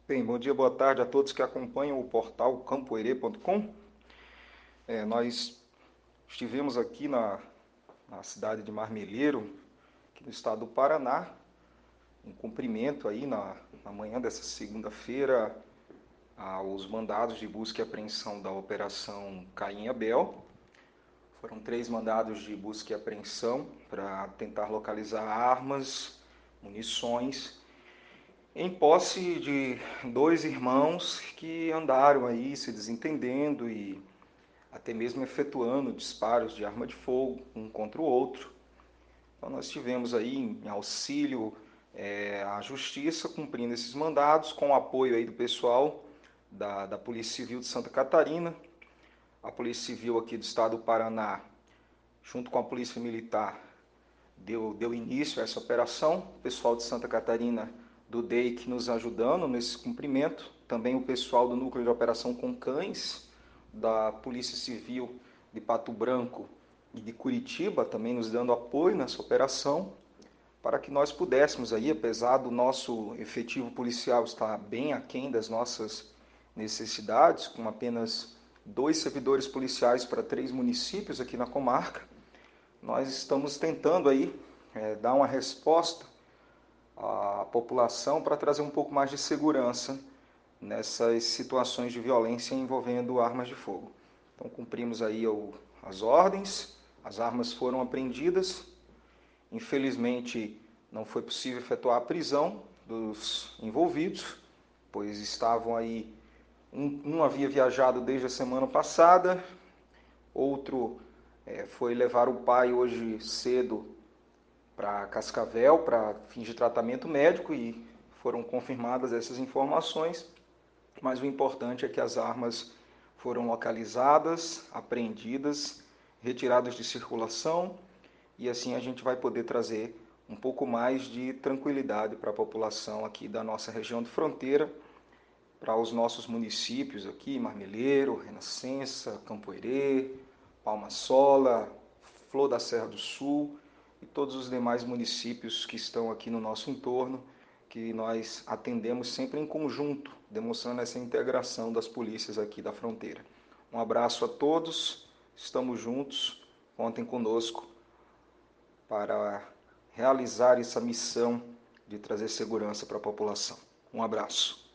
Bem, bom dia, boa tarde a todos que acompanham o portal campoerê.com. Nós estivemos aqui na cidade de Marmeleiro, aqui no estado do Paraná, em cumprimento aí na manhã dessa segunda-feira aos mandados de busca e apreensão da Operação Caim e Abel. Foram 3 mandados de busca e apreensão para tentar localizar armas, munições, em posse de 2 irmãos que andaram aí se desentendendo e até mesmo efetuando disparos de arma de fogo um contra o outro. Então nós tivemos aí em auxílio a justiça cumprindo esses mandados com o apoio aí do pessoal da Polícia Civil de Santa Catarina, a Polícia Civil aqui do estado do Paraná, junto com a Polícia Militar, deu início a essa operação. O pessoal de Santa Catarina do DEIC nos ajudando nesse cumprimento, também o pessoal do Núcleo de Operação com Cães, da Polícia Civil de Pato Branco e de Curitiba, também nos dando apoio nessa operação, para que nós pudéssemos aí, apesar do nosso efetivo policial estar bem aquém das nossas necessidades, com apenas 2 servidores policiais para 3 municípios aqui na comarca, nós estamos tentando aí dar uma resposta à população para trazer um pouco mais de segurança nessas situações de violência envolvendo armas de fogo. Então cumprimos aí as ordens, as armas foram apreendidas. Infelizmente não foi possível efetuar a prisão dos envolvidos, pois estavam aí, um havia viajado desde a semana passada, outro foi levar o pai hoje cedo para Cascavel para fins de tratamento médico e foram confirmadas essas informações, mas o importante é que as armas foram localizadas, apreendidas, retiradas de circulação e assim a gente vai poder trazer um pouco mais de tranquilidade para a população aqui da nossa região de fronteira, para os nossos municípios aqui, Marmeleiro, Renascença, Campoerê, Palma Sola, Flor da Serra do Sul e todos os demais municípios que estão aqui no nosso entorno, que nós atendemos sempre em conjunto, demonstrando essa integração das polícias aqui da fronteira. Um abraço a todos, estamos juntos, contem conosco para realizar essa missão de trazer segurança para a população. Um abraço.